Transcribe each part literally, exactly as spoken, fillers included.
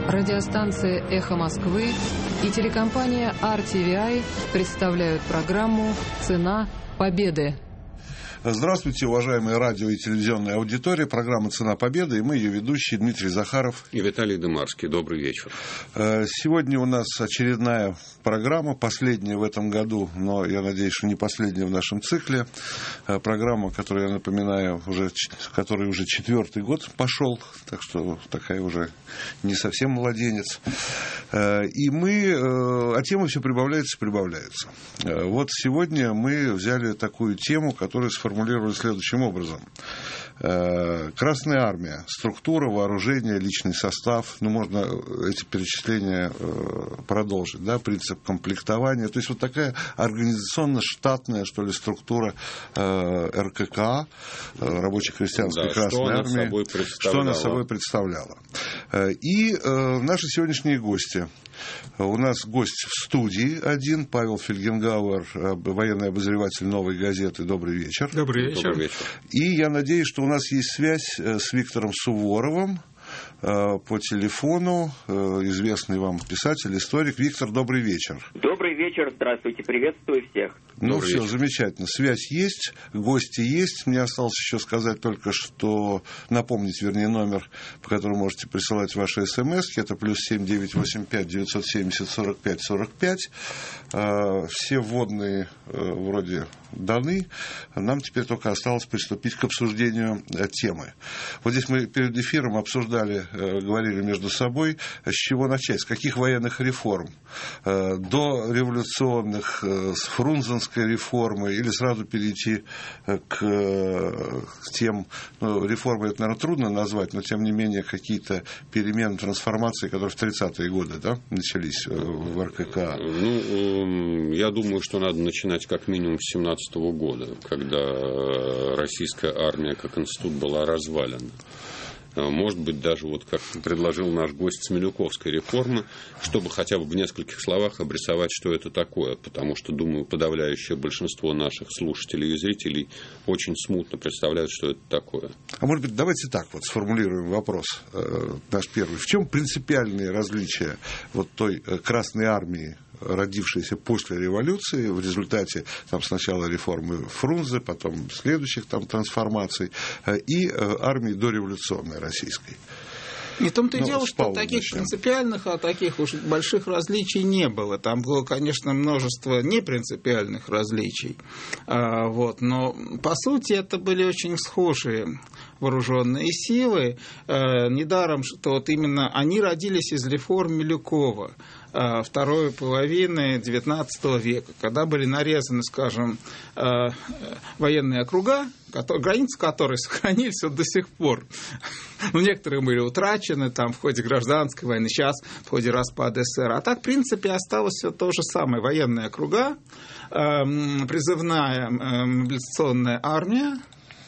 Радиостанция «Эхо Москвы» и телекомпания ар ти ви ай представляют программу «Цена победы». Здравствуйте, уважаемые радио и телевизионная аудитория. Программа «Цена победы», и мы ее ведущие Дмитрий Захаров и Виталий Дымарский. Добрый вечер. Сегодня у нас очередная программа, последняя в этом году, но я надеюсь, что не последняя в нашем цикле. Программа, которую я напоминаю, уже, который уже четвертый год пошел, так что такая уже не совсем младенец. И мы, а темы все прибавляются и прибавляются. Вот сегодня мы взяли такую тему, которая сформулирована следующим образом. Красная армия, структура, вооружение, личный состав, ну, можно эти перечисления продолжить, да, принцип комплектования, то есть вот такая организационно-штатная, что ли, структура эр ка ка, рабоче-крестьянской да, Красной Армии, что она собой представляла. И наши сегодняшние гости. У нас гость в студии один, Павел Фельгенгауэр, военный обозреватель «Новой газеты». Добрый вечер. Добрый вечер. Добрый вечер. И я надеюсь, что у нас есть связь с Виктором Суворовым по телефону, известный вам писатель, историк. Виктор, добрый вечер. Добрый вечер, здравствуйте, приветствую всех. Ну добрый все, вечер. Замечательно. Связь есть, гости есть. Мне осталось еще сказать только, что напомнить, вернее, номер, по которому можете присылать ваши смс. Это плюс семь девятьсот восемьдесят пять девятьсот семьдесят сорок пять сорок пять. Все вводные вроде даны. Нам теперь только осталось приступить к обсуждению темы. Вот здесь мы перед эфиром обсуждали, говорили между собой, с чего начать, с каких военных реформ. До революционных, с Фрунзенской реформы, или сразу перейти к тем, ну, реформы это, наверное, трудно назвать, но тем не менее какие-то перемены, трансформации, которые в тридцатые годы, да, начались в эр ка ка. Ну, я думаю, что надо начинать как минимум с семнадцатого года, когда российская армия как институт была развалена. Может быть, даже, вот как предложил наш гость, с Милюковской реформы, чтобы хотя бы в нескольких словах обрисовать, что это такое, потому что, думаю, подавляющее большинство наших слушателей и зрителей очень смутно представляют, что это такое. А может быть, давайте так вот сформулируем вопрос, э, наш первый. В чем принципиальные различия вот той э, Красной армии, родившейся после революции, в результате там, сначала реформы Фрунзе, потом следующих там, трансформаций, и армии дореволюционной российской? И в том-то и ну, дело, что таких начнем. принципиальных, а таких уж больших различий не было. Там было, конечно, множество непринципиальных различий. А, вот, но, по сути, это были очень схожие вооруженные силы. А, недаром, что вот именно они родились из реформ Милюкова второй половины девятнадцатого века, когда были нарезаны, скажем, военные округа, границы которых сохранились вот до сих пор. Ну, некоторые были утрачены там, в ходе гражданской войны, сейчас в ходе распада эс эс эс эр. А так, в принципе, осталось все то же самое. Военные округа, призывная мобилизационная армия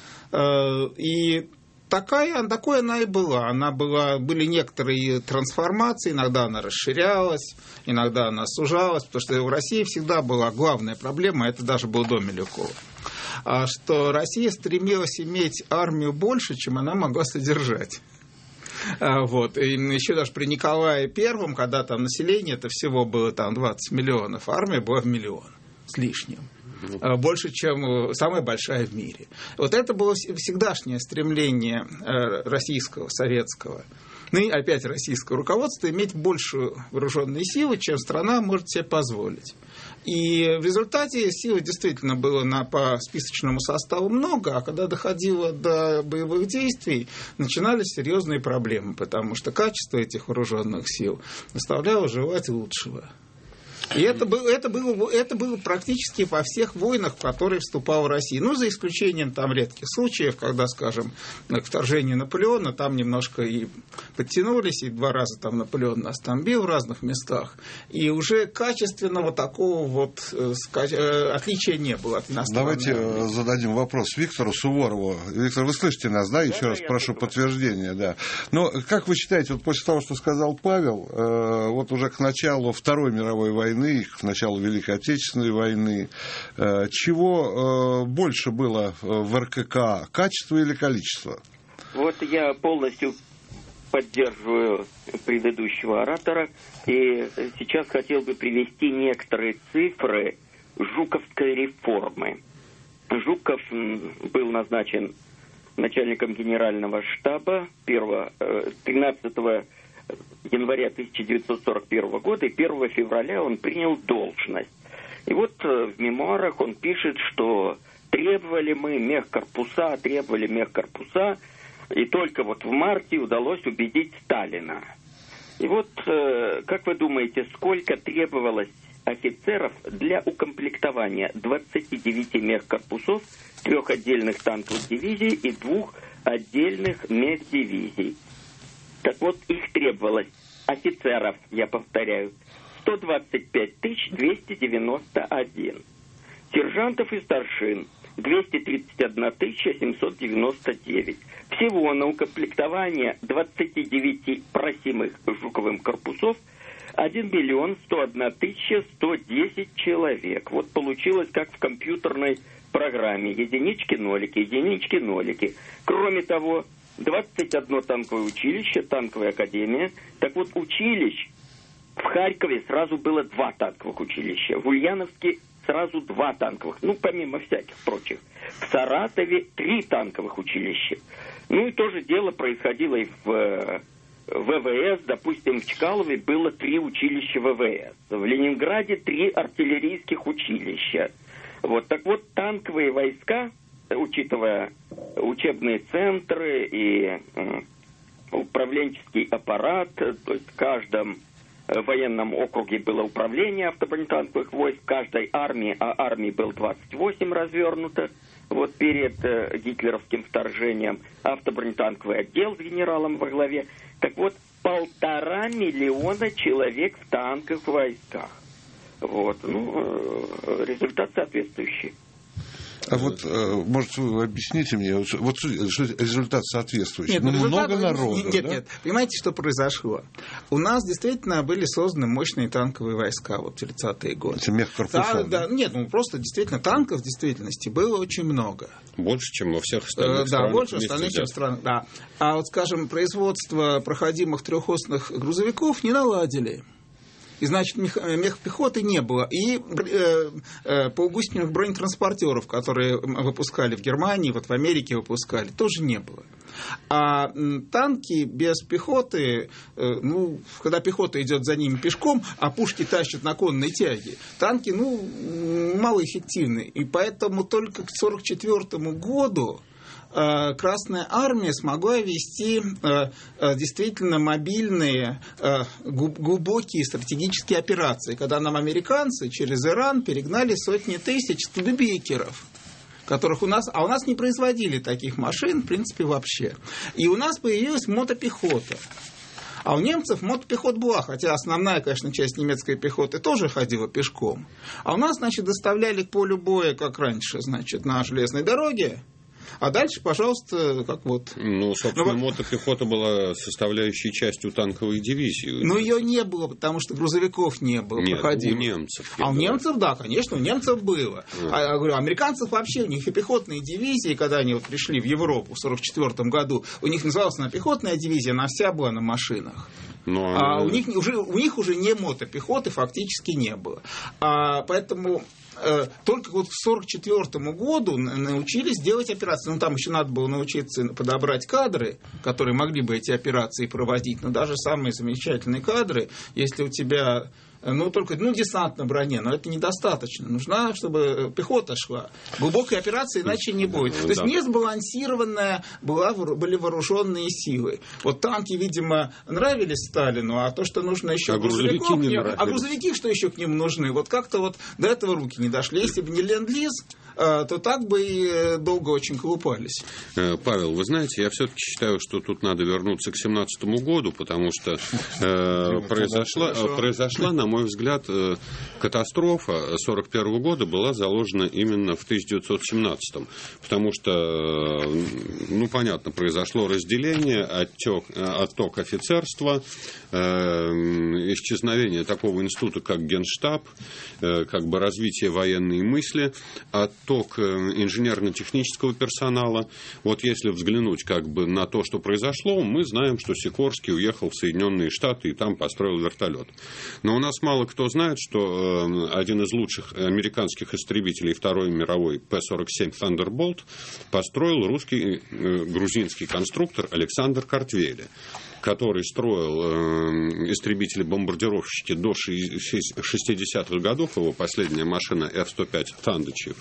и Такая, такой она и была. Она была. Были некоторые трансформации, иногда она расширялась, иногда она сужалась, потому что в России всегда была главная проблема, это даже был до Милюкова, что Россия стремилась иметь армию больше, чем она могла содержать. Вот. И еще даже при Николае Первом, когда там население это всего было там, двадцать миллионов, армия была в миллион с лишним. Больше, чем самая большая в мире. Вот это было всегдашнее стремление российского, советского, ну и опять российского руководства иметь большую вооруженные силы, чем страна может себе позволить. И в результате силы действительно было на, по списочному составу много, а когда доходило до боевых действий, начинались серьезные проблемы, потому что качество этих вооруженных сил заставляло желать лучшего. И это было, это, было, это было практически во всех войнах, в которые вступала Россия. Ну, за исключением там редких случаев, когда, скажем, к вторжению Наполеона там немножко и подтянулись, и два раза там Наполеон нас там бил в разных местах. И уже качественного такого вот отличия не было от иностранной Давайте армии. Зададим вопрос Виктору Суворову. Виктор, вы слышите нас, да? Еще да, раз прошу подтверждения. Да. Но как вы считаете, вот после того, что сказал Павел, вот уже к началу Второй мировой войны, к началу Великой Отечественной войны. Чего больше было в эр ка ка? Качество или количество? Вот я полностью поддерживаю предыдущего оратора. И сейчас хотел бы привести некоторые цифры Жуковской реформы. Жуков был назначен начальником генерального штаба тринадцатого января тысяча девятьсот сорок первого года, и первого февраля он принял должность. И вот в мемуарах он пишет, что требовали мы мехкорпуса, требовали мехкорпуса, и только вот в марте удалось убедить Сталина. И вот, как вы думаете, сколько требовалось офицеров для укомплектования двадцати девяти мехкорпусов, трех отдельных танковых дивизий и двух отдельных мехдивизий? Так вот, их требовалось, офицеров, я повторяю, сто двадцать пять тысяч двести девяносто один. Сержантов и старшин двести тридцать одна тысяча семьсот девяносто девять. Всего на укомплектование двадцати девяти просимых Жуковым корпусов один миллион сто одна тысяча сто десять человек. Вот получилось, как в компьютерной программе. Единички-нолики, единички-нолики. Кроме того, двадцать одно танковое училище, танковая академия. Так вот, училищ в Харькове сразу было два танковых училища. В Ульяновске сразу два танковых, ну, помимо всяких прочих. В Саратове три танковых училища. Ну, и то же дело происходило и в ВВС. Допустим, в Чкалове было три училища ВВС. В Ленинграде три артиллерийских училища. Вот, так вот, танковые войска, учитывая учебные центры и э, управленческий аппарат, то есть в каждом военном округе было управление автобронетанковых войск, в каждой армии, а армии было двадцать восемь развернуто, вот перед э, гитлеровским вторжением, автобронетанковый отдел с генералом во главе. Так вот, полтора миллиона человек в танковых войсках. Вот, ну, э, результат соответствующий. А вот, может, вы объясните мне, вот что результат соответствующий? Нет, ну, результат... много народу, Нет, да? нет, понимаете, что произошло? У нас действительно были созданы мощные танковые войска вот в тридцатые годы. Это мехкорпуса? Да, да, нет, ну просто действительно танков в действительности было очень много. Больше, чем во всех остальных э, странах. Да, больше остальных, чем в странах, да. А вот, скажем, производство проходимых трехосных грузовиков не наладили. И, значит, мех, мехпехоты не было. И э, э, полугусеничных бронетранспортеров, которые выпускали в Германии, вот в Америке выпускали, тоже не было. А м, танки без пехоты, э, ну, когда пехота идет за ними пешком, а пушки тащат на конной тяге, танки, ну, малоэффективны. И поэтому только к сорок четвёртому году Красная Армия смогла вести действительно мобильные, глубокие стратегические операции, когда нам американцы через Иран перегнали сотни тысяч студебекеров, которых у нас, а у нас не производили таких машин, в принципе, вообще. И у нас появилась мотопехота. А у немцев мотопехота была, хотя основная, конечно, часть немецкой пехоты тоже ходила пешком. А у нас, значит, доставляли к полю боя, как раньше, значит, на железной дороге. А дальше, пожалуйста, как вот... Ну, собственно, ну, мотопехота была составляющей частью танковой дивизии. Но ее не было, потому что грузовиков не было. Нет, проходимых. у немцев. А у немцев, да, конечно, у немцев было. А, а я говорю, американцев вообще, у них и пехотные дивизии, когда они вот пришли в Европу в сорок четвёртом году, у них называлась она пехотная дивизия, она вся была на машинах. Но... А у них, уже, у них уже не мотопехоты фактически не было. А, поэтому... Только вот к сорок четвёртому году научились делать операции. Ну, там еще надо было научиться подобрать кадры, которые могли бы эти операции проводить. Но даже самые замечательные кадры, если у тебя... Ну, только, ну, десант на броне, но это недостаточно. Нужна, чтобы пехота шла. Глубокой операции иначе не будет. То есть несбалансированная была, были вооруженные силы. Вот танки, видимо, нравились Сталину, а то, что нужно еще а грузовики, не ним, а грузовики, что еще к ним нужны? Вот как-то вот до этого руки не дошли. Если бы не ленд-лиз, то так бы и долго очень колупались. Павел, вы знаете, я все-таки считаю, что тут надо вернуться к семнадцатому году, потому что э, произошла, произошла, на мой взгляд, катастрофа сорок первого года была заложена именно в тысяча девятьсот семнадцатом, потому что, ну, понятно, произошло разделение, оттек, отток офицерства, э, исчезновение такого института, как Генштаб, э, как бы развитие военной мысли, а отток инженерно-технического персонала. Вот если взглянуть как бы на то, что произошло, мы знаем, что Сикорский уехал в Соединенные Штаты и там построил вертолет. Но у нас мало кто знает, что один из лучших американских истребителей Второй мировой Пэ сорок семь Thunderbolt построил русский грузинский конструктор Александр Картвели, который строил э, истребители-бомбардировщики до шестидесятых годов, его последняя машина Эф сто пять Thunder.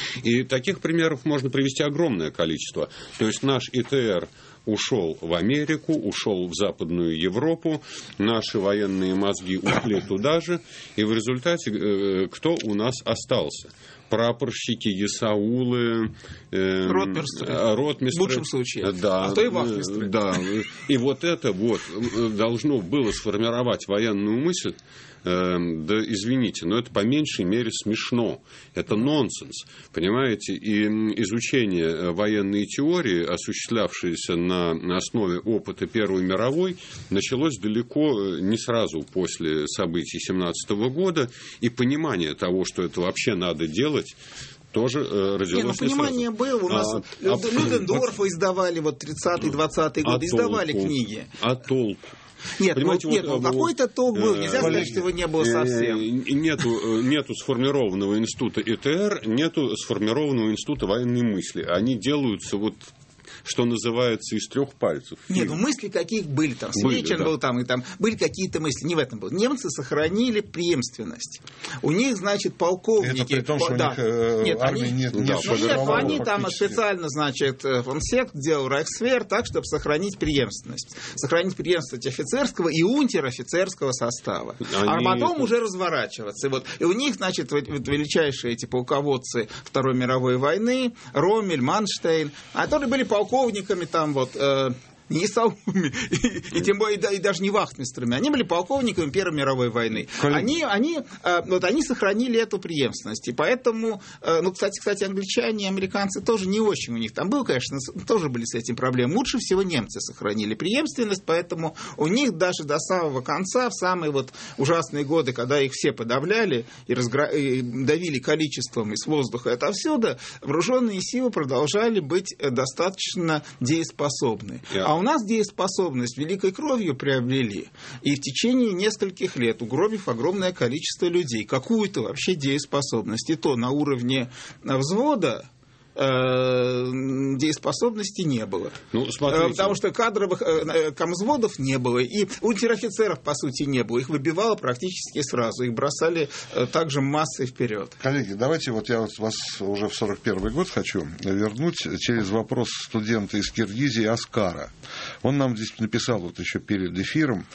И таких примеров можно привести огромное количество. То есть наш И Тэ Эр ушел в Америку, ушел в Западную Европу, наши военные мозги ушли туда же, и в результате э, кто у нас остался? Прапорщики, ясаулы, э, ротмистры. ротмистры. В лучшем случае. Да, а то и вахмистры. Да. И вот это вот должно было сформировать военную мысль. Да, извините, но это по меньшей мере смешно. Это нонсенс, понимаете? И изучение военной теории, осуществлявшееся на основе опыта Первой мировой, началось далеко не сразу после событий семнадцатого года, и понимание того, что это вообще надо делать, тоже э, родилось. Не, ну понимание сразу. было. У нас а, Людендорфа а, издавали вот тридцатые-двадцатые годы, а издавали толку, книги. А толку? Нет, ну, вот, нет, ну, какой-то толк был. Нельзя сказать, что его не было совсем. Нету, нету сформированного института И Тэ Эр, нету сформированного института военной мысли. Они делаются вот, что называется, из трех пальцев. Нет, ну мысли каких были там. Свечен да. был там, и там были какие-то мысли. Не в этом было. Немцы сохранили преемственность. У них, значит, полковники... Это при том, что да. у них э, нет, армии они, нет. нет, нет, нет они там специально, значит, фонсек делал Райхсвер так, чтобы сохранить преемственность. Сохранить преемственность офицерского и унтер-офицерского состава. Они... А потом уже разворачиваться. И, вот, и у них, значит, величайшие эти полководцы Второй мировой войны, Роммель, Манштейн, которые были полковниками, полковниками там вот э, не исаулами, и, и тем более и, и даже не вахтмистрами. Они были полковниками Первой мировой войны. Они, они, э, вот, они сохранили эту преемственность. И поэтому, э, ну, кстати, кстати, англичане и американцы тоже не очень у них там был, конечно, тоже были с этим проблемы. Лучше всего немцы сохранили преемственность, поэтому у них даже до самого конца, в самые вот ужасные годы, когда их все подавляли и, разгра... и давили количеством из воздуха и отовсюду, вооруженные силы продолжали быть достаточно дееспособны. Yeah. А у нас дееспособность великой кровью приобрели. И в течение нескольких лет, угробив огромное количество людей, какую-то вообще дееспособность, и то на уровне взвода, дееспособности не было. Ну, потому что кадровых комзводов не было, и унтер-офицеров, по сути, не было. Их выбивало практически сразу, их бросали также массой вперед. Коллеги, давайте вот я вот вас уже в сорок первый год хочу вернуть через вопрос студента из Киргизии Аскара. Он нам здесь написал вот еще перед эфиром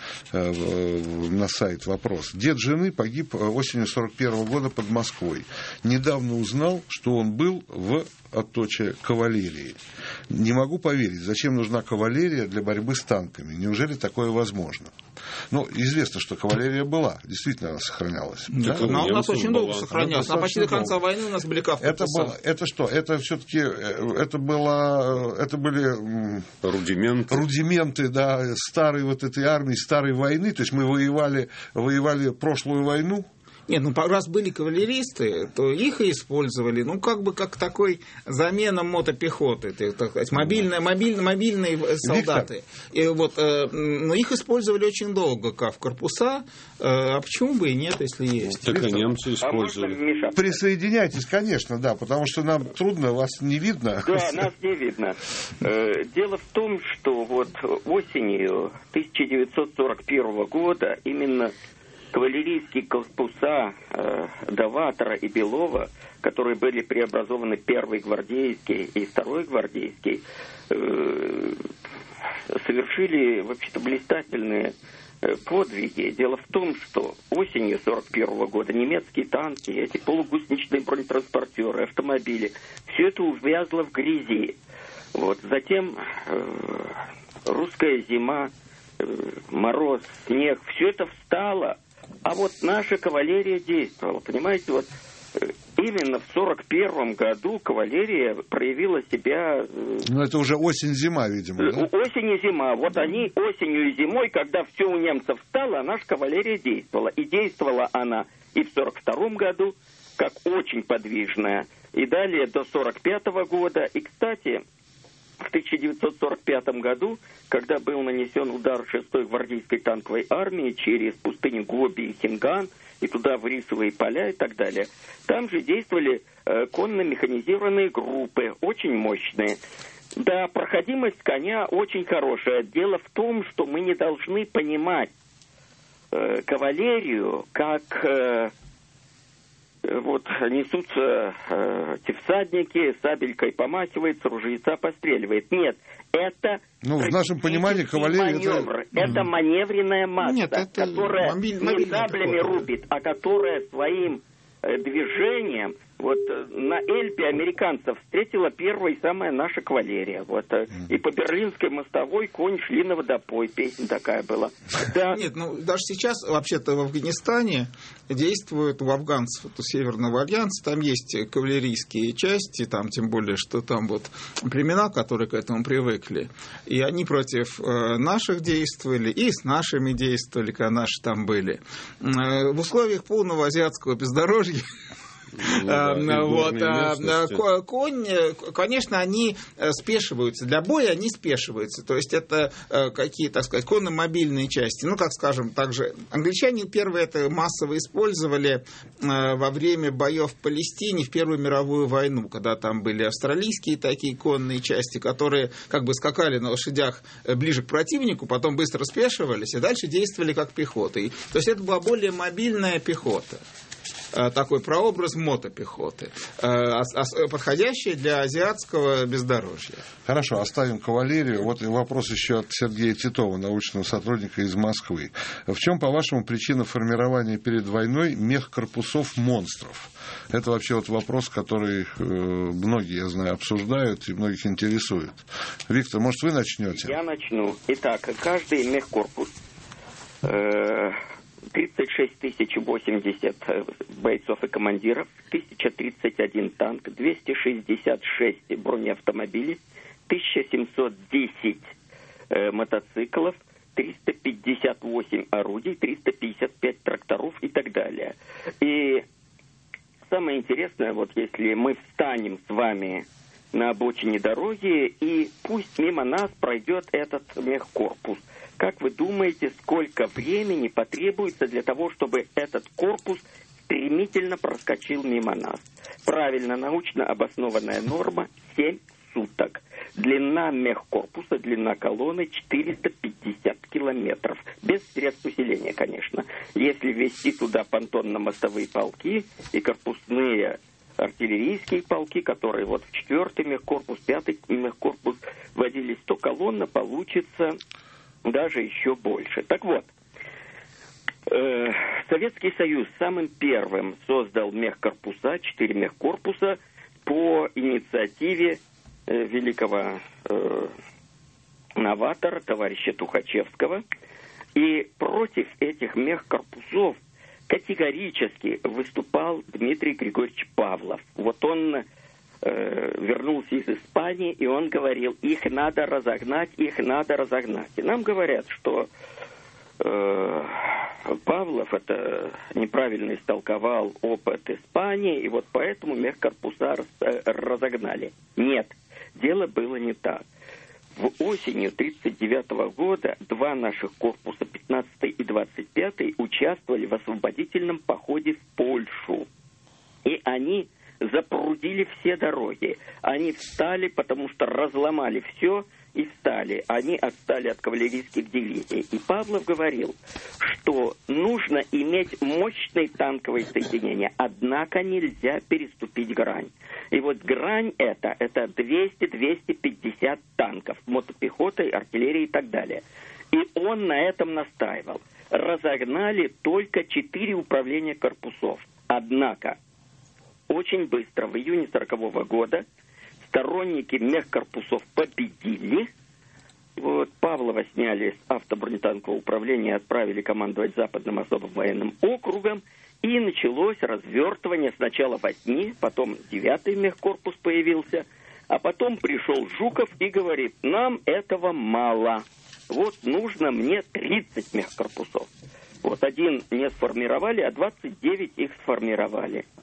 на сайт вопрос. Дед жены погиб осенью сорок первого года под Москвой. Недавно узнал, что он был в отточе кавалерии. Не могу поверить, зачем нужна кавалерия для борьбы с танками. Неужели такое возможно? Ну, известно, что кавалерия была. Действительно, она сохранялась. Да, да? Она у нас очень долго сохранялась. А почти до конца войны у нас были кавказцы. Это, было, это что? Это все-таки это, было, это были рудименты. рудименты да, старой вот этой армии, старой войны. То есть мы воевали, воевали прошлую войну. Нет, ну раз были кавалеристы, то их и использовали, ну как бы как такой замена мотопехоты, так сказать, мобильные, мобильные, мобильные солдаты. И вот, э, но их использовали очень долго, как в корпуса, э, а почему бы и нет, если есть? Так и немцы использовали. Присоединяйтесь, конечно, да, потому что нам трудно, вас не видно. Да, нас не видно. Дело в том, что вот осенью тысяча девятьсот сорок первого года именно кавалерийские корпуса э, Доватора и Белова, которые были преобразованы первый гвардейский и второй гвардейский, э, совершили вообще-то блистательные э, подвиги. Дело в том, что осенью сорок первого года немецкие танки, эти полугусеничные бронетранспортеры, автомобили, все это увязло в грязи. Вот. Затем э, русская зима, э, мороз, снег, все это встало. А вот наша кавалерия действовала. Понимаете, вот именно в сорок первом году кавалерия проявила себя... Ну, это уже осень-зима, видимо, да? Осень и зима. Вот они осенью и зимой, когда все у немцев встало, наша кавалерия действовала. И действовала она и в сорок втором году, как очень подвижная. И далее до сорок пятого года. И, кстати, в тысяча девятьсот сорок пятом году, когда был нанесен удар шестой гвардейской танковой армии через пустыню Гоби и Хинган, и туда в рисовые поля и так далее, там же действовали э, конно-механизированные группы, очень мощные. Да, проходимость коня очень хорошая. Дело в том, что мы не должны понимать э, кавалерию как... Э, Вот несутся э, эти всадники, сабелькой помахивается, ружьеца постреливает. Нет, это... Ну, в нашем понимании кавалерия... Маневр. Это, это маневренная масса, Нет, это которая мобиль... не саблями рубит, а которая своим э, движением... Вот э, на Эльбе американцев встретила первая и самая наша кавалерия. Вот, э, и по Берлинской мостовой конь шли на водопой. Песня такая была. Да. Нет, ну даже сейчас вообще-то в Афганистане действуют у афганцев, вот, у Северного альянса, там есть кавалерийские части, там тем более, что там вот племена, которые к этому привыкли. И они против э, наших действовали, и с нашими действовали, когда наши там были. Э, в условиях полного азиатского бездорожья. Ну, да, вот, а, конь, конечно, они спешиваются. Для боя они спешиваются. То есть это какие, так сказать, конно-мобильные части. Ну, как скажем, также англичане первые это массово использовали во время боев в Палестине в Первую мировую войну, когда там были австралийские такие конные части, которые как бы скакали на лошадях ближе к противнику, потом быстро спешивались и дальше действовали как пехота. И, то есть это была более мобильная пехота. Такой прообраз мотопехоты, подходящий для азиатского бездорожья. Хорошо, оставим кавалерию. Вот вопрос еще от Сергея Титова, научного сотрудника из Москвы. В чем, по-вашему, причина формирования перед войной мехкорпусов монстров? Это вообще вот вопрос, который многие, я знаю, обсуждают и многих интересует. Виктор, может, вы начнете? Я начну. Итак, каждый мехкорпус... Э- тридцать шесть тысяч восемьдесят бойцов и командиров, тысяча тридцать один танк, двести шестьдесят шесть бронеавтомобилей, тысяча семьсот десять э, мотоциклов, триста пятьдесят восемь орудий, триста пятьдесят пять тракторов и так далее. И самое интересное, вот если мы встанем с вами на обочине дороги, и пусть мимо нас пройдет этот мехкорпус. Как вы думаете, сколько времени потребуется для того, чтобы этот корпус стремительно проскочил мимо нас? Правильно, научно обоснованная норма – семь суток. Длина мехкорпуса, длина колонны – четыреста пятьдесят километров. Без средств усиления, конечно. Если ввести туда понтонно-мостовые полки и корпусные артиллерийские полки, которые вот в четвертый мехкорпус, пятый мехкорпус вводились, то колонна получится... даже еще больше. Так вот, э, Советский Союз самым первым создал мехкорпуса, четыре мехкорпуса по инициативе э, великого э, новатора, товарища Тухачевского. И против этих мехкорпусов категорически выступал Дмитрий Григорьевич Павлов. Вот он... вернулся из Испании, и он говорил, их надо разогнать, их надо разогнать. И нам говорят, что э, Павлов это неправильно истолковал опыт Испании, и вот поэтому мехкорпуса разогнали. Нет, дело было не так. В осенью тридцать девятого года два наших корпуса, пятнадцатый и двадцать пятый, участвовали в освободительном походе в Польшу. И они запрудили все дороги. Они встали, потому что разломали все и встали. Они отстали от кавалерийских дивизий. И Павлов говорил, что нужно иметь мощные танковые соединения, однако нельзя переступить грань. И вот грань эта, это двести - двести пятьдесят танков, мотопехотой, артиллерией и так далее. И он на этом настаивал. Разогнали только четыре управления корпусов. Однако очень быстро, в июне сорокового года, сторонники мехкорпусов победили. Вот, Павлова сняли с автобронетанкового управления и отправили командовать Западным особым военным округом. И началось развертывание сначала восьми, потом девятый мехкорпус появился. А потом пришел Жуков и говорит, нам этого мало. Вот нужно мне тридцать мехкорпусов. Вот один не сформировали, а двадцать девять их сформировали.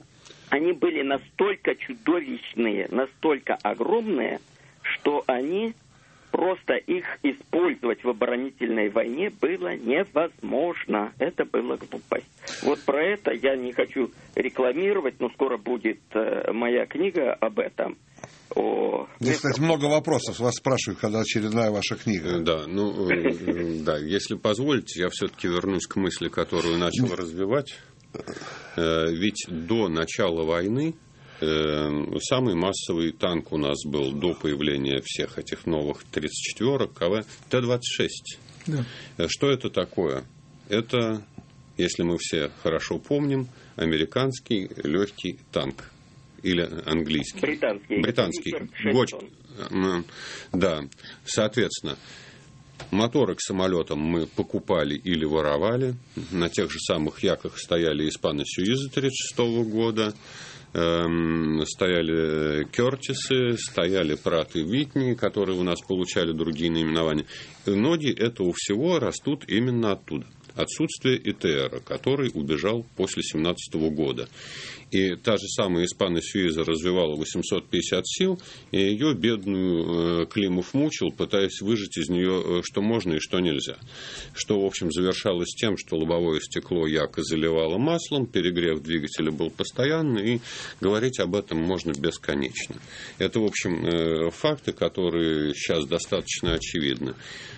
они были настолько чудовищные, настолько огромные, что они, просто их использовать в оборонительной войне было невозможно. Это была глупость. Вот про это я не хочу рекламировать, но скоро будет э, моя книга об этом. О... Здесь, кстати, много вопросов. Вас спрашивают, когда очередная ваша книга. Да, ну, да, если позволите, я все-таки вернусь к мысли, которую начал развивать. Ведь до начала войны самый массовый танк у нас был до появления всех этих новых тридцать четверок КВ Т двадцать шесть. Да. Что это такое? Это, если мы все хорошо помним, американский легкий танк. Или английский. Британский. Британский. Гоч... Да. Соответственно, моторы к самолетам мы покупали или воровали. На тех же самых яках стояли испаны Сьюиза тридцать шестого года. Стояли Кертисы, стояли Праты Витни, которые у нас получали другие наименования. И ноги этого всего растут именно оттуда. Отсутствие И Т Р, который убежал после семнадцатого года. И та же самая испана Сьюиза развивала восемьсот пятьдесят сил, и ее бедную Климов мучил, пытаясь выжать из нее что можно и что нельзя. Что, в общем, завершалось тем, что лобовое стекло яко заливало маслом, перегрев двигателя был постоянный, и говорить об этом можно бесконечно. Это, в общем, факты, которые сейчас достаточно очевидны.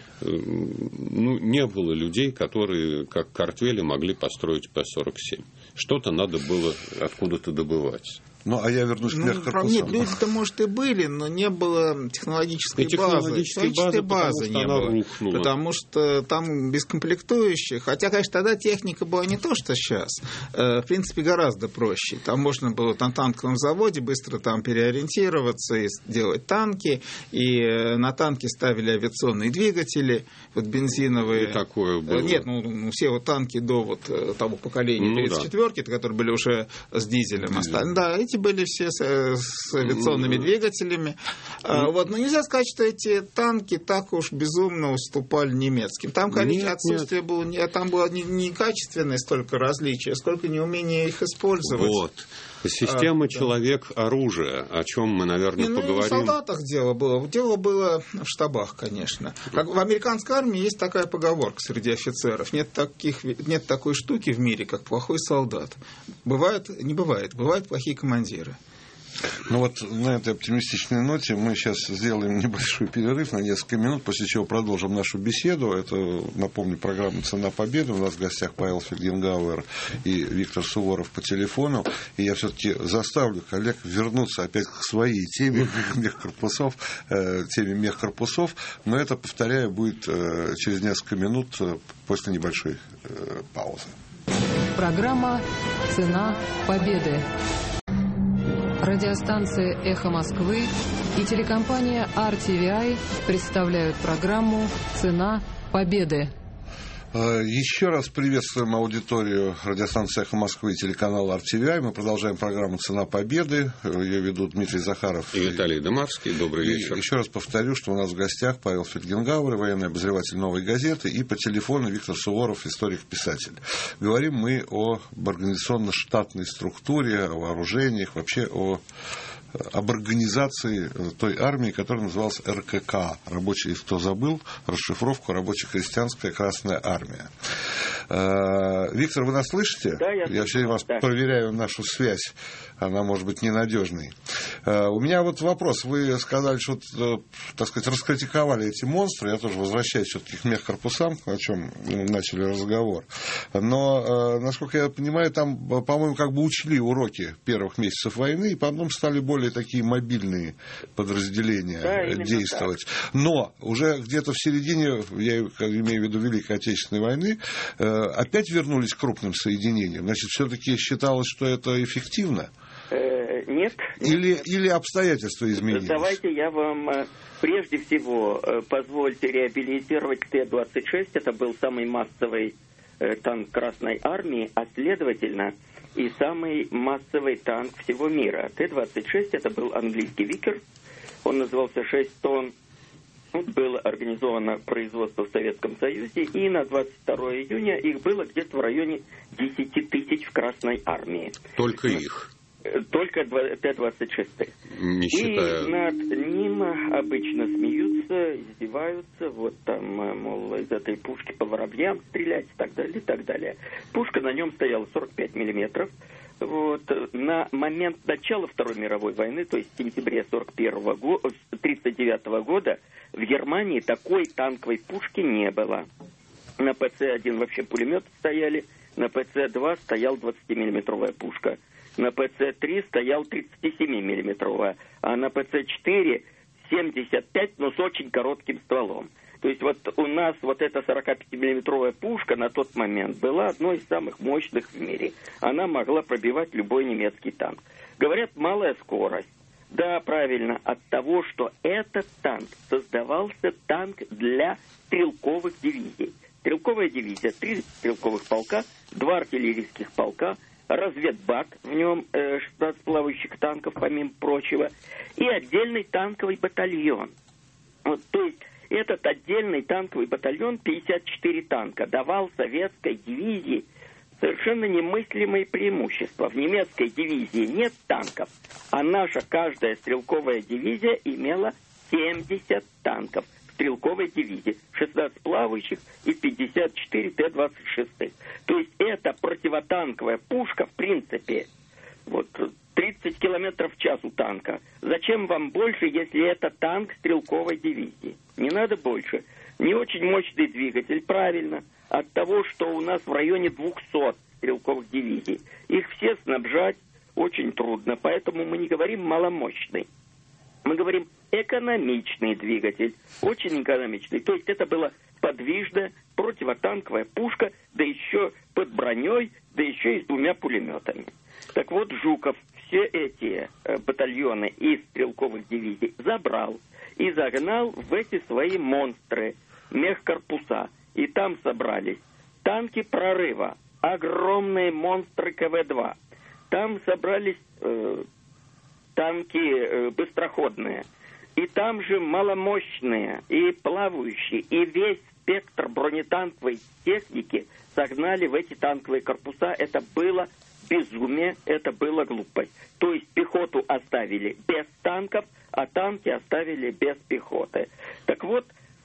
Ну, не было людей, которые, как Картвели, могли построить П сорок семь. Что-то надо было откуда-то добывать. Ну, а я вернусь к ну, мехкорпусам. Нет, люди-то, может, и были, но не было технологической, и технологической базы. базы, базы не было. Рухнула. Потому что там без комплектующих. Хотя, конечно, тогда техника была не то, что сейчас. В принципе, гораздо проще. Там можно было на танковом заводе быстро там переориентироваться и делать танки. И на танки ставили авиационные двигатели, вот бензиновые. И такое было. Нет, ну, все вот танки до вот того поколения тридцать четвёрки, да. которые были уже с дизелем. Дизель. Да, эти были все с, с авиационными mm-hmm. двигателями. Mm-hmm. Вот, но нельзя сказать, что эти танки так уж безумно уступали немецким. Там нет, отсутствие нет. было, там было не, не качественное столько различия, сколько неумение их использовать. Вот. Система а, человек-оружие, о чем мы, наверное, не, ну, поговорим. В солдатах дело было. Дело было в штабах, конечно. Как в американской армии есть такая поговорка среди офицеров. Нет, таких, нет такой штуки в мире, как плохой солдат. Бывает, не бывает. Бывают плохие командиры. Ну вот на этой оптимистичной ноте мы сейчас сделаем небольшой перерыв на несколько минут, после чего продолжим нашу беседу. Это, напомню, программа «Цена победы». У нас в гостях Павел Фельгенгауэр и Виктор Суворов по телефону. И я все-таки заставлю коллег вернуться опять к своей теме мехкорпусов, теме мехкорпусов. Но это, повторяю, будет через несколько минут после небольшой паузы. Программа «Цена победы». Радиостанция «Эхо Москвы» и телекомпания ар ти ви ай представляют программу «Цена победы». Еще раз приветствуем аудиторию радиостанции «Эхо Москвы» и телеканала ар ти ви ай. Мы продолжаем программу «Цена победы». Ее ведут Дмитрий Захаров и Виталий Домарский. Добрый вечер. И еще раз повторю, что у нас в гостях Павел Фельгенгауэр, военный обозреватель «Новой газеты», и по телефону Виктор Суворов, историк-писатель. Говорим мы о организационно-штатной структуре, о вооружениях, вообще о об организации той армии, которая называлась эр ка ка, рабочий, кто забыл, расшифровку рабоче-крестьянская Красная Армия. Виктор, вы нас слышите? Да, я, я все время вас да. проверяю нашу связь, она может быть ненадежной. У меня вот вопрос, вы сказали, что, так сказать, раскритиковали эти монстры, я тоже возвращаюсь все-таки к мехкорпусам, о чем начали разговор, но, насколько я понимаю, там, по-моему, как бы учли уроки первых месяцев войны, и потом стали более более такие мобильные подразделения да, действовать. Так. Но уже где-то в середине, я имею в виду Великой Отечественной войны, опять вернулись к крупным соединениям. Значит, все-таки считалось, что это эффективно? Э, нет. Или, нет. или обстоятельства изменились? Давайте я вам прежде всего позвольте реабилитировать Т двадцать шесть. Это был самый массовый танк Красной Армии, а следовательно и самый массовый танк всего мира. Т двадцать шесть это был английский Викер. Он назывался шесть тонн. Было организовано производство в Советском Союзе, и на двадцать второе июня их было где-то в районе десять тысяч в Красной Армии. Только их? Только Т двадцать шесть. Не считая... И над ним обычно смеются, издеваются. Вот там, мол, из этой пушки по воробьям стрелять и так далее, и так далее. Пушка на нем стояла сорок пять миллиметров. Вот. На момент начала Второй мировой войны, то есть в сентябре сорок первого года, тридцать девятого года, в Германии такой танковой пушки не было. На П Ц один вообще пулеметы стояли, на П Ц два стояла двадцатимиллиметровая пушка. На П Ц три стоял тридцатисемимиллиметровая, а на П Ц четыре семьдесят пять, но с очень коротким стволом. То есть вот у нас вот эта сорокапятимиллиметровая пушка на тот момент была одной из самых мощных в мире. Она могла пробивать любой немецкий танк. Говорят, малая скорость. Да, правильно, от того, что этот танк создавался танк для стрелковых дивизий. Стрелковая дивизия, три стрелковых полка, два артиллерийских полка, разведбат, в нем э, шестнадцать плавающих танков, помимо прочего, и отдельный танковый батальон. Вот, то есть этот отдельный танковый батальон, пятьдесят четыре танка, давал советской дивизии совершенно немыслимые преимущества. В немецкой дивизии нет танков, а наша каждая стрелковая дивизия имела семьдесят танков. Стрелковой дивизии, шестнадцать плавающих и пятьдесят четыре Т двадцать шесть. То есть это противотанковая пушка, в принципе, вот тридцать километров в час у танка. Зачем вам больше, если это танк стрелковой дивизии? Не надо больше. Не очень мощный двигатель, правильно. От того, что у нас в районе двухсот стрелковых дивизий. Их все снабжать очень трудно, поэтому мы не говорим маломощный. Мы говорим экономичный двигатель, очень экономичный. То есть это была подвижная противотанковая пушка, да еще под броней, да еще и с двумя пулеметами. Так вот, Жуков все эти э, батальоны из стрелковых дивизий забрал и загнал в эти свои монстры, мехкорпуса. И там собрались танки прорыва, огромные монстры К В два. Там собрались э, танки э, быстроходные. И там же маломощные, и плавающие, и весь спектр бронетанковой техники согнали в эти танковые корпуса. Это было безумие, это было глупость. То есть пехоту оставили без танков, а танки оставили без пехоты. Так вот,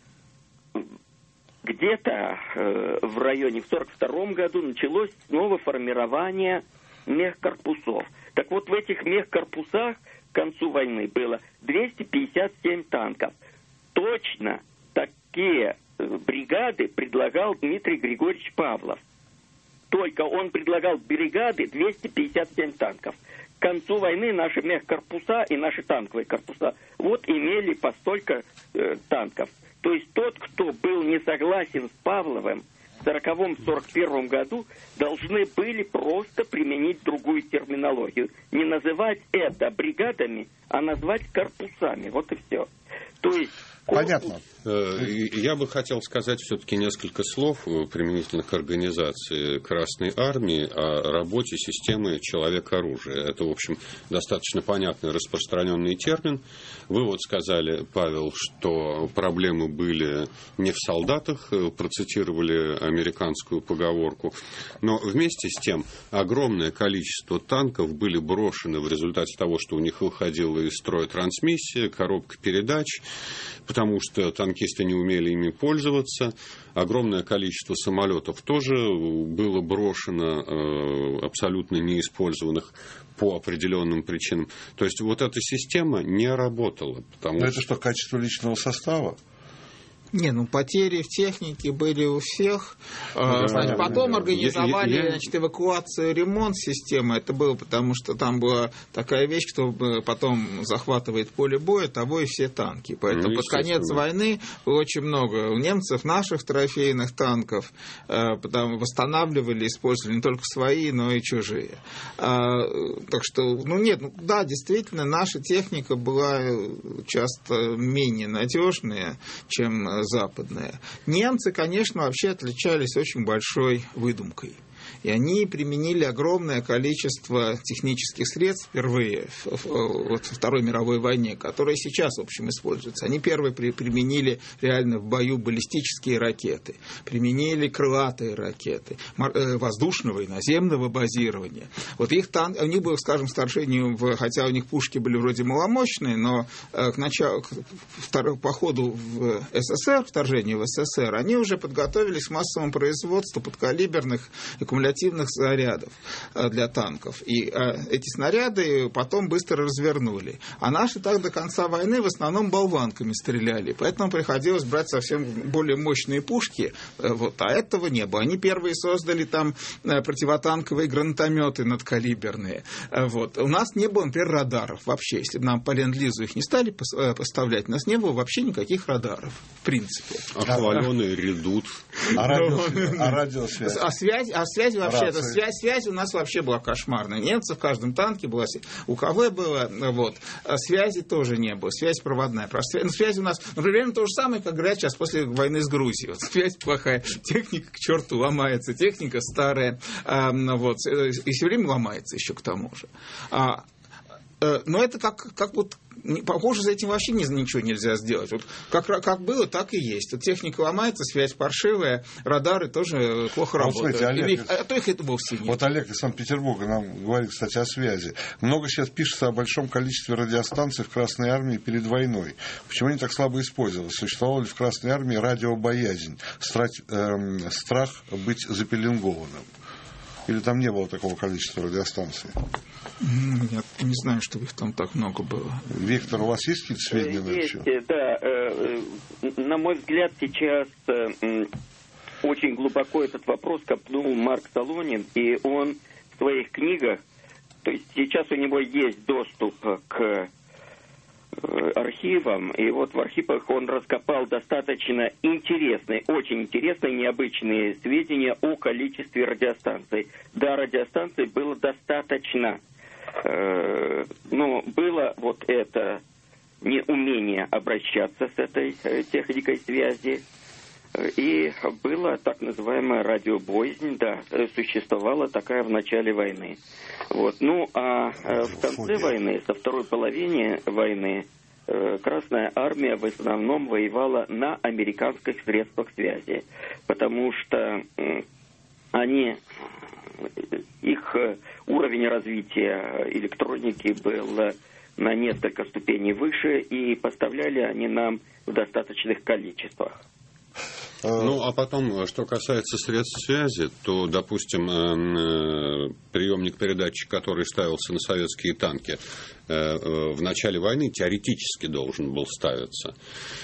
где-то э, в районе, в сорок втором году началось снова формирование мехкорпусов. Так вот, в этих мехкорпусах к концу войны было двести пятьдесят семь танков. Точно такие бригады предлагал Дмитрий Григорьевич Павлов. Только он предлагал бригады двести пятьдесят семь танков. К концу войны наши мехкорпуса и наши танковые корпуса вот имели по столько э, танков. То есть тот, кто был не согласен с Павловым в сороковом — сорок первом году, должны были просто применить другую терминологию. Не называть это бригадами, а назвать корпусами. Вот и все. То есть корпус... Понятно. Я бы хотел сказать все-таки несколько слов применительно к организации Красной Армии о работе системы «Человек-оружие». Это, в общем, достаточно понятный распространенный термин. Вы вот сказали, Павел, что проблемы были не в солдатах, процитировали американскую поговорку, но вместе с тем огромное количество танков были брошены в результате того, что у них выходила из строя трансмиссия, коробка передач, потому что танкисты не умели ими пользоваться. Огромное количество самолетов тоже было брошено, абсолютно неиспользованных по определенным причинам. То есть вот эта система не работала. Потому Но что... это что, качество личного состава? Не, ну потери в технике были у всех. Да, значит, потом да, организовали я, я... значит, эвакуацию, ремонт системы. Это было потому, что там была такая вещь, кто потом захватывает поле боя, того и все танки. Поэтому ну, под конец войны было очень много у немцев наших трофейных танков. Потом восстанавливали, использовали не только свои, но и чужие. Так что, ну нет, ну да, действительно, наша техника была часто менее надежная, чем западная. Немцы, конечно, вообще отличались очень большой выдумкой. И они применили огромное количество технических средств впервые вот, во Второй мировой войне, которые сейчас, в общем, используются. Они первые при, применили реально в бою баллистические ракеты, применили крылатые ракеты, воздушного и наземного базирования. Вот их танк, у них было, скажем, вторжение, в, хотя у них пушки были вроде маломощные, но к началу, к второму походу в СССР, вторжению в СССР, они уже подготовились к массовому производству подкалиберных аккумулятивных зарядов для танков. И эти снаряды потом быстро развернули. А наши так до конца войны в основном болванками стреляли. Поэтому приходилось брать совсем более мощные пушки. Вот, а этого не было. Они первые создали там противотанковые гранатометы надкалиберные. Вот. У нас не было, например, радаров вообще. Если бы нам по ленд-лизу их не стали поставлять, у нас не было вообще никаких радаров, в принципе. А хваленый редут. А, радио, а радиосвязь? А связь, а связь вообще, это, связь, связь у нас вообще была кошмарная. Немцев в каждом танке была, у КВ было, вот. А связи тоже не было, связь проводная. Ну, связь у нас, ну, примерно то же самое, как говорят сейчас после войны с Грузией. Вот, связь плохая, техника к черту ломается, техника старая, а, вот, и все время ломается еще к тому же. А, но это как, как вот похоже, за этим вообще ничего нельзя сделать. Вот как, как было, так и есть. Вот техника ломается, связь паршивая, радары тоже плохо а работают. Вот смотрите, Олег, а то их это вовсе нет. Вот Олег из Санкт-Петербурга нам говорит, кстати, о связи. Много сейчас пишется о большом количестве радиостанций в Красной Армии перед войной. Почему они так слабо использовались? Существовала ли в Красной Армии радиобоязнь, страх, эм, страх быть запеленгованным? Или там не было такого количества радиостанций? Я не знаю, что их там так много было. Виктор, у вас есть какие-то сведения? Есть, да. На мой взгляд, сейчас очень глубоко этот вопрос копнул Марк Солонин, и он в своих книгах, то есть сейчас у него есть доступ к архивам, и вот в архивах он раскопал достаточно интересные, очень интересные, необычные сведения о количестве радиостанций. Да, радиостанций было достаточно, э, но было вот это неумение обращаться с этой э, техникой связи, и была так называемая радиобоязнь, да, существовала такая в начале войны. Вот. Ну, а в конце войны, со второй половины войны, Красная Армия в основном воевала на американских средствах связи, потому что они, их уровень развития электроники был на несколько ступеней выше, и поставляли они нам в достаточных количествах. Ну, а потом, что касается средств связи, то, допустим, приемник-передатчик, который ставился на советские танки, в начале войны теоретически должен был ставиться,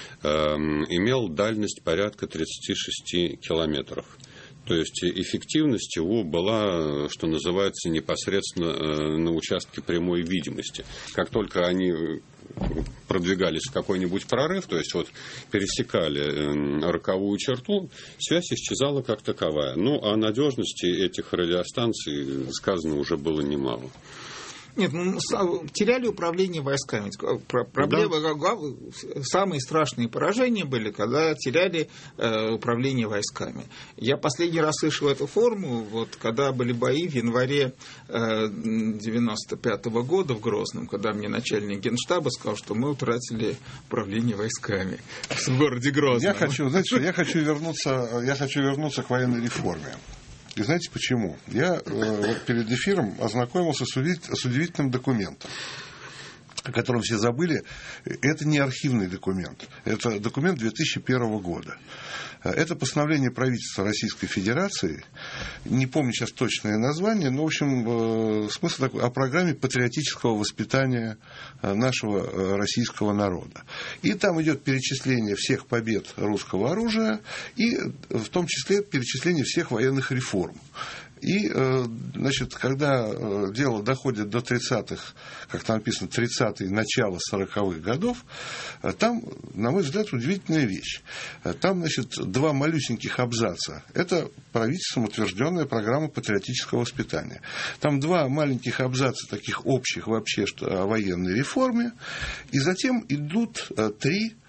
имел дальность порядка тридцать шесть километров. То есть эффективность его была, что называется, непосредственно на участке прямой видимости. Как только они продвигались в какой-нибудь прорыв, то есть вот пересекали роковую черту, связь исчезала как таковая. Ну, о надежности этих радиостанций сказано уже было немало. Нет, ну, теряли управление войсками. Проблемы, да. Самые страшные поражения были, когда теряли э, управление войсками. Я последний раз слышал эту форму, вот, когда были бои в январе э, девяносто пятого года в Грозном, когда мне начальник Генштаба сказал, что мы утратили управление войсками в городе Грозном. Я хочу, знаете что, я хочу вернуться, я хочу вернуться к военной реформе. И знаете почему? Я э, вот перед эфиром ознакомился с, удив... с удивительным документом, о котором все забыли. Это не архивный документ. Это документ две тысячи первого года. Это постановление правительства Российской Федерации. Не помню сейчас точное название, но, в общем, смысл такой: о программе патриотического воспитания нашего российского народа. И там идет перечисление всех побед русского оружия и, в том числе, перечисление всех военных реформ. И, значит, когда дело доходит до тридцатых, как там написано, тридцатые, начало сороковых годов, там, на мой взгляд, удивительная вещь. Там, значит, два малюсеньких абзаца. Это правительством утвержденная программа патриотического воспитания. Там два маленьких абзаца, таких общих вообще, что о военной реформе. И затем идут три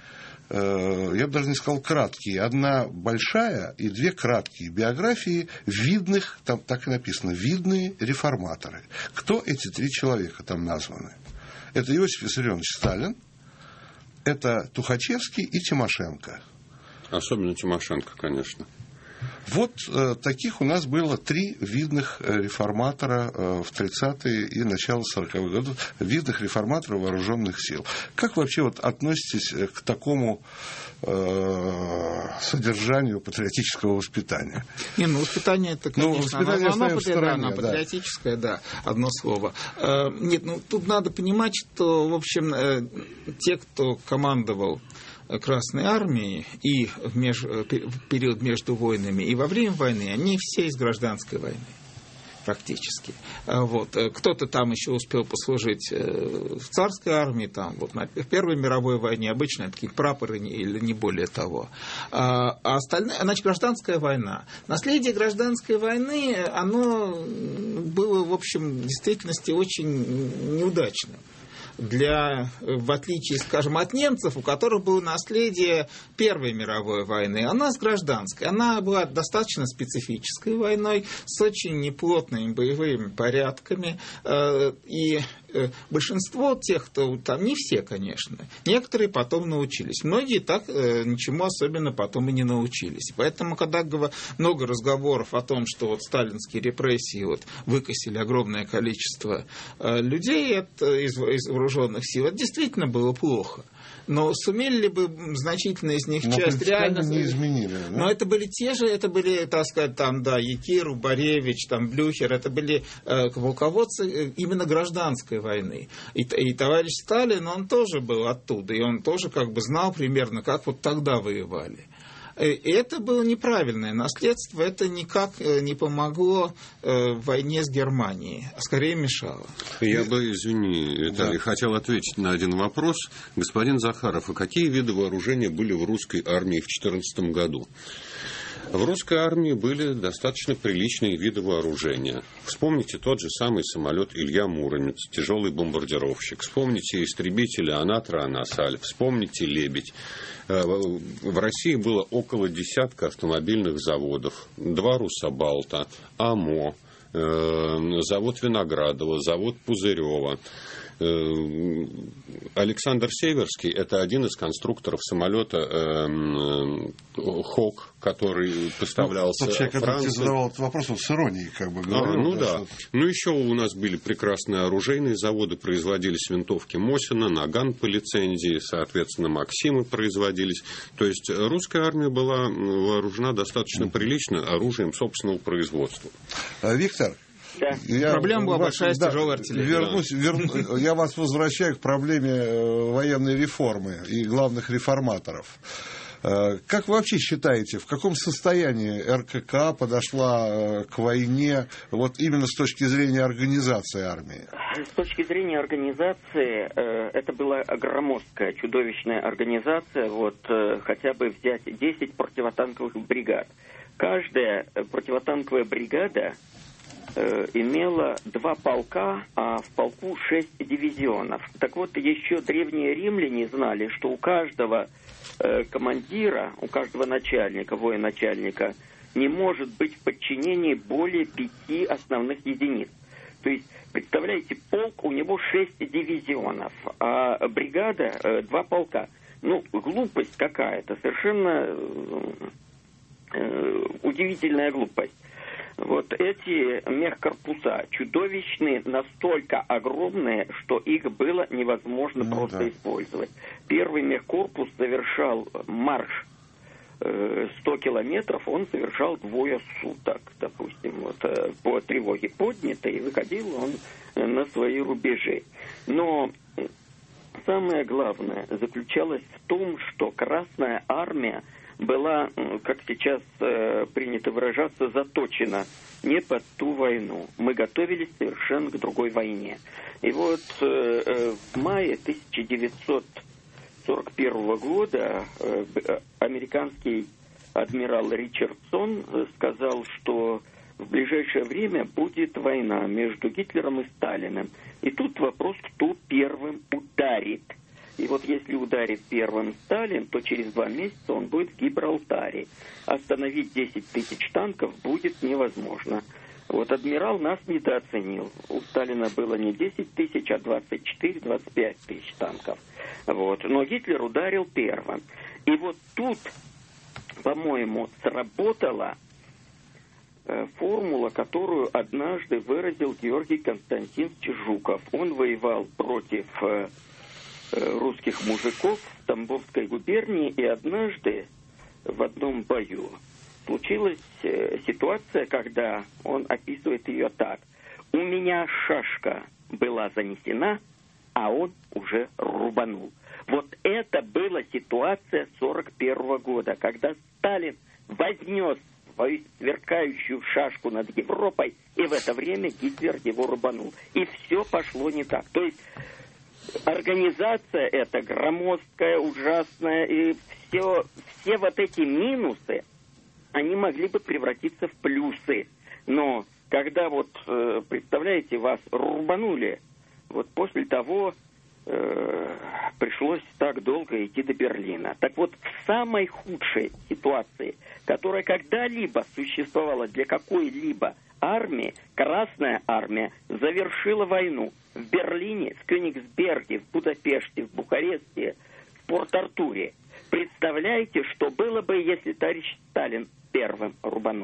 я бы даже не сказал краткие, одна большая и две краткие биографии видных, там так и написано, видные реформаторы. Кто эти три человека там названы? Это Иосиф Виссарионович Сталин, это Тухачевский и Тимошенко. Особенно Тимошенко, конечно. Вот э, таких у нас было три видных реформатора э, в тридцатые и начало сороковых годов, видных реформаторов вооруженных сил. Как вы вообще вот относитесь к такому э, содержанию патриотического воспитания? Не, ну воспитание это, конечно, ну, воспитание оно, оно, стороне, оно да. патриотическое, да, одно слово. Э, нет, ну тут надо понимать, что, в общем, э, те, кто командовал Красной армии и в, меж, в период между войнами, и во время войны, они все из гражданской войны. Практически. Вот. Кто-то там еще успел послужить в царской армии, там, вот, в Первой мировой войне, обычно это какие-то прапоры или не более того. А остальное, значит, гражданская война. Наследие гражданской войны, оно было, в общем, в действительности очень неудачным. Для, в отличие, скажем, от немцев, у которых было наследие Первой мировой войны, она с гражданской. Она была достаточно специфической войной, с очень неплотными боевыми порядками. И большинство тех, кто там, не все, конечно, некоторые потом научились. Многие так ничему особенно потом и не научились. Поэтому, когда много разговоров о том, что вот сталинские репрессии вот выкосили огромное количество людей из, из вооруженных сил, это действительно было плохо. Но сумели ли бы значительная из них но часть реально... не изменили. Да? Но это были те же, это были, так сказать, там, да, Якиров, Боревич, там, Блюхер, это были э, полководцы именно гражданской войны. И, и товарищ Сталин, он тоже был оттуда, и он тоже как бы знал примерно, как вот тогда воевали. И это было неправильное наследство, это никак не помогло в войне с Германией, а скорее мешало. Я бы, извини, Виталий, да. хотел ответить на один вопрос. Господин Захаров, а какие виды вооружения были в русской армии в две тысячи четырнадцатом году? В русской армии были достаточно приличные виды вооружения. Вспомните тот же самый самолет Илья Муромец, тяжелый бомбардировщик. Вспомните истребители Анатра Анасаль. Вспомните Лебедь. В России было около десятка автомобильных заводов. Два Русабалта, АМО, завод Виноградова, завод Пузырева. Александр Северский – это один из конструкторов самолета э, «Хок», который поставлялся ну, человек, Франции. Который задавал этот вопрос, он с иронией как бы говорил. А, ну да. Что... Ну еще у нас были прекрасные оружейные заводы, производились винтовки Мосина, Наган по лицензии, соответственно, Максимы производились. То есть русская армия была вооружена достаточно прилично оружием собственного производства. Виктор, да. Я Проблема была вас, большая да, с тяжелой артиллерией. Вернусь, да. верну, я вас возвращаю к проблеме военной реформы и главных реформаторов. Как вы вообще считаете, в каком состоянии эр ка ка подошла к войне вот именно с точки зрения организации армии? С точки зрения организации, это была громоздкая, чудовищная организация. Вот хотя бы взять десять противотанковых бригад. Каждая противотанковая бригада имела два полка, а в полку шесть дивизионов. Так вот, еще древние римляне знали, что у каждого э, командира, у каждого начальника, военачальника, не может быть в подчинении более пяти основных единиц. То есть, представляете, полк, у него шесть дивизионов, а бригада э, два полка. Ну, глупость какая-то, совершенно э, удивительная глупость. Вот эти мехкорпуса чудовищные, настолько огромные, что их было невозможно ну, просто да. использовать. Первый мехкорпус совершал марш э, сто километров, он совершал двое суток, допустим, вот, э, по тревоге поднятой, и выходил он на свои рубежи. Но самое главное заключалось в том, что Красная Армия была, как сейчас э, принято выражаться, заточена не под ту войну. Мы готовились совершенно к другой войне. И вот э, э, в мае тысяча девятьсот сорок первого года э, американский адмирал Ричардсон сказал, что в ближайшее время будет война между Гитлером и Сталиным. И тут вопрос, кто первым ударит. И вот если ударит первым Сталин, то через два месяца он будет в Гибралтаре. Остановить десять тысяч танков будет невозможно. Вот адмирал нас недооценил. У Сталина было не десять тысяч, а двадцать четыре - двадцать пять тысяч танков. Вот. Но Гитлер ударил первым. И вот тут, по-моему, сработала э, формула, которую однажды выразил Георгий Константинович Жуков. Он воевал против э, э, русских мужиков в Тамбовской губернии, и однажды в одном бою случилась э, ситуация, когда он описывает ее так. У меня шашка была занесена, а он уже рубанул. Вот это была ситуация сорок первого года, когда Сталин вознес свою сверкающую шашку над Европой, и в это время Гитлер его рубанул. И все пошло не так. То есть организация эта громоздкая, ужасная, и все, все вот эти минусы, они могли бы превратиться в плюсы. Но когда вот, представляете, вас рубанули, вот после того э, пришлось так долго идти до Берлина. Так вот, в самой худшей ситуации, которая когда-либо существовала для какой-либо армии, Красная армия завершила войну в Берлине, в Кёнигсберге, в Будапеште, в Бухаресте, в Порт-Артуре. Представляете, что было бы, если товарищ Сталин первым рубанул?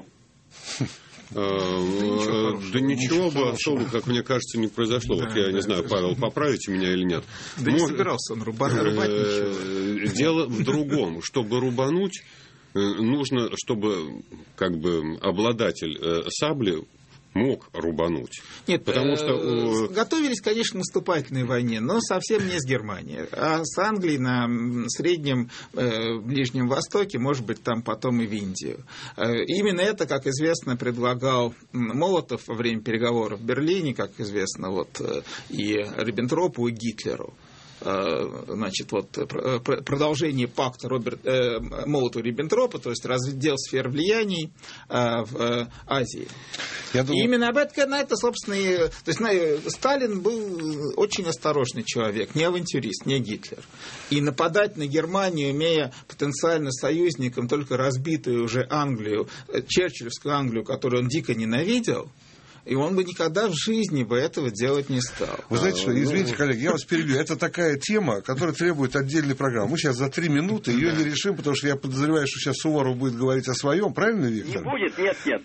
Да ничего, да ничего бы особо, как мне кажется, не произошло. Да, вот я да, не знаю, да. Павел, поправите меня или нет. Да Может, не собирался он рубануть, рубать ничего. Дело в другом. Чтобы рубануть, нужно, чтобы как бы обладатель сабли мог рубануть. Нет, потому что э, готовились, конечно, к наступательной войне, но совсем не с Германией, а с Англией на Среднем э, Ближнем Востоке, может быть, там потом и в Индию. Э, именно это, как известно, предлагал Молотов во время переговоров в Берлине, как известно, вот, э, и Риббентропу, и Гитлеру. Значит, вот продолжение пакта Роберт, э, Молотова-Риббентропа, то есть раздел сфер влияний э, в э, Азии. Я думаю... И именно об этом, на это, собственно, и, то есть на, Сталин был очень осторожный человек, не авантюрист, не Гитлер. И нападать на Германию, имея потенциально союзником только разбитую уже Англию, черчиллевскую Англию, которую он дико ненавидел, и он бы никогда в жизни бы этого делать не стал. Вы знаете что, извините, коллеги, я вас перебью. Это такая тема, которая требует отдельной программы. Мы сейчас за три минуты ее не решим, потому что я подозреваю, что сейчас Суворов будет говорить о своем. Правильно, Виктор? Не будет, нет, нет,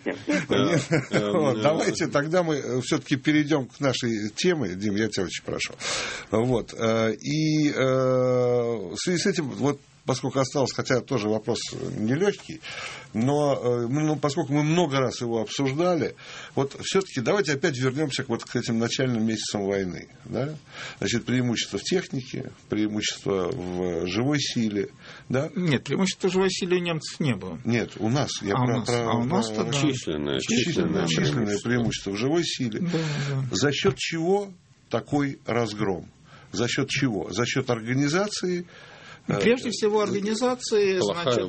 нет. Давайте тогда мы все-таки перейдем к нашей теме. Дим, я тебя очень прошу. Вот. И в связи с этим, вот, поскольку остался, хотя тоже вопрос нелегкий, но ну, поскольку мы много раз его обсуждали, вот все-таки давайте опять вернемся вот к этим начальным месяцам войны. Да? Значит, преимущество в технике, преимущество в живой силе. Да? Нет, преимущества в живой силе у немцев не было. Нет, у нас. Я а про, у нас, про, а у нас про, да. численное, численное, численное преимущество в живой силе. Да, да. За счет чего такой разгром? За счет чего? За счет организации. Прежде всего, организации, значит,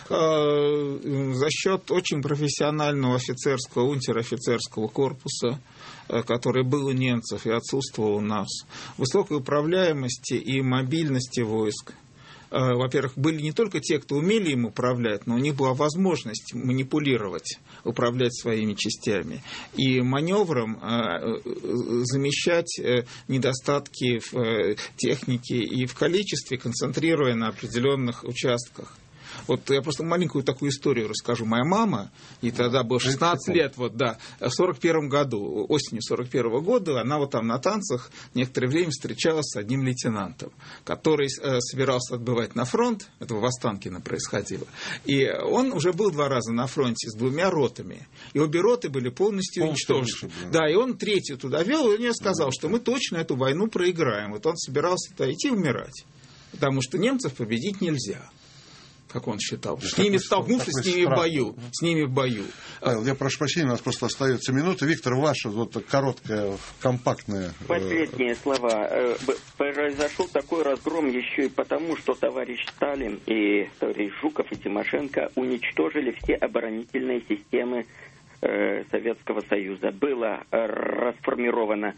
э, за счет очень профессионального офицерского, унтер-офицерского корпуса, э, который был у немцев и отсутствовал у нас, высокой управляемости и мобильности войск. Э, во-первых, были не только те, кто умели им управлять, но у них была возможность манипулировать, управлять своими частями. И маневром э, замещать э, недостатки в э, технике и в количестве, концентрируя на определенных участках. Вот я просто маленькую такую историю расскажу. Моя мама, ей тогда было шестнадцать лет, вот, да, в сорок первом году, осенью сорок первого года, она вот там на танцах некоторое время встречалась с одним лейтенантом, который э, собирался отбывать на фронт, это в Останкино происходило, и он уже был два раза на фронте с двумя ротами, и обе роты были полностью уничтожены. Да, и он третью туда вел, и он мне сказал, что мы точно эту войну проиграем. Вот он собирался туда идти умирать, потому что немцев победить нельзя. Как он считал, с ними столкнувшись, с ними в бою, с ними в бою. Павел, я прошу прощения, у нас просто остается минута. Виктор, ваша вот короткая, компактная... Последние слова. Произошел такой разгром еще и потому, что товарищ Сталин и товарищ Жуков и Тимошенко уничтожили все оборонительные системы Советского Союза. Было расформировано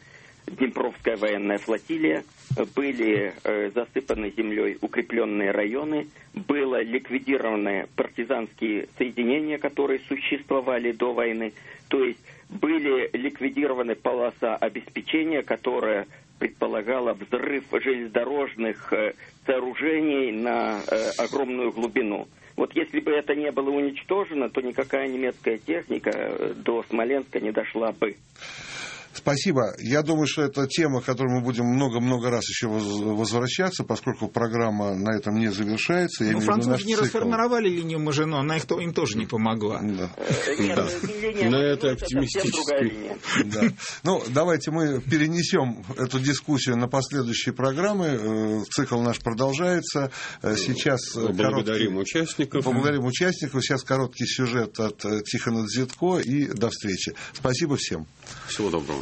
Днепровская военная флотилия, были э, засыпаны землей укрепленные районы, было ликвидированы партизанские соединения, которые существовали до войны, то есть были ликвидированы полоса обеспечения, которая предполагала взрыв железнодорожных э, сооружений на э, огромную глубину. Вот если бы это не было уничтожено, то никакая немецкая техника до Смоленска не дошла бы. Спасибо. Я думаю, что это тема, к которой мы будем много-много раз еще возвращаться, поскольку программа на этом не завершается. Ну, французы не расформировали линию Мажино, она их, им тоже не помогла. Да. Нет, линия Но это оптимистически. Да. Ну, давайте мы перенесем эту дискуссию на последующие программы. Цикл наш продолжается. Сейчас благодарим короткий... участников. Благодарим участников. Сейчас короткий сюжет от Тихона Дзитко и до встречи. Спасибо всем. Всего доброго.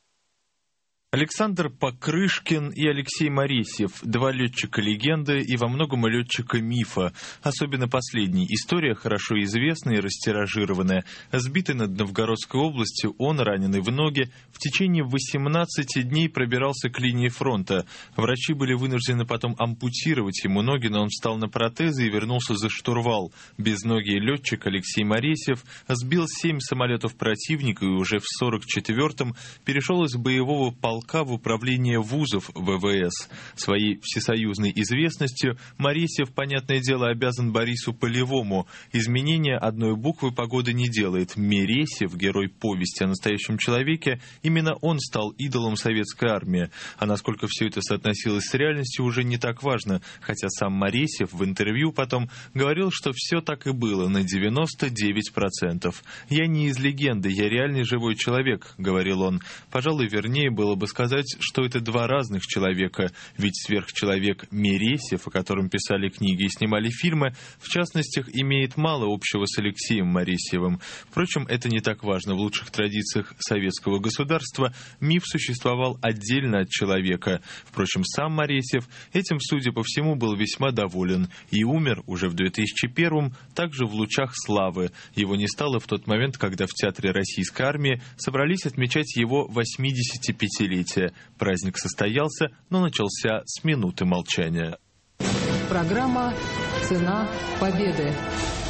Александр Покрышкин и Алексей Моресьев, два летчика-легенды и во многом летчика-мифа. Особенно последний. История хорошо известная и растиражированная. Сбитый над Новгородской областью, он, раненый в ноги, в течение восемнадцати дней пробирался к линии фронта. Врачи были вынуждены потом ампутировать ему ноги, но он встал на протезы и вернулся за штурвал. Безногий летчик Алексей Моресьев сбил семь самолетов противника и уже в сорок четвёртом перешел из боевого полка в управление вузов ВВС. Своей всесоюзной известностью Моресьев, понятное дело, обязан Борису Полевому. Изменение одной буквы погоды не делает. Мересьев, герой повести о настоящем человеке, именно он стал идолом советской армии. А насколько все это соотносилось с реальностью, уже не так важно, хотя сам Моресьев в интервью потом говорил, что все так и было на девяносто девять процентов. «Я не из легенды, я реальный живой человек», — говорил он. Пожалуй, вернее было бы сказать, что это два разных человека, ведь сверхчеловек Мересьев, о котором писали книги и снимали фильмы, в частностях имеет мало общего с Алексеем Моресьевым. Впрочем, это не так важно. В лучших традициях советского государства миф существовал отдельно от человека. Впрочем, сам Моресьев этим, судя по всему, был весьма доволен и умер уже в две тысячи первом, также в лучах славы. Его не стало в тот момент, когда в Театре Российской армии собрались отмечать его восьмидесятипятилетие. Праздник состоялся, но начался с минуты молчания. Программа «Цена победы».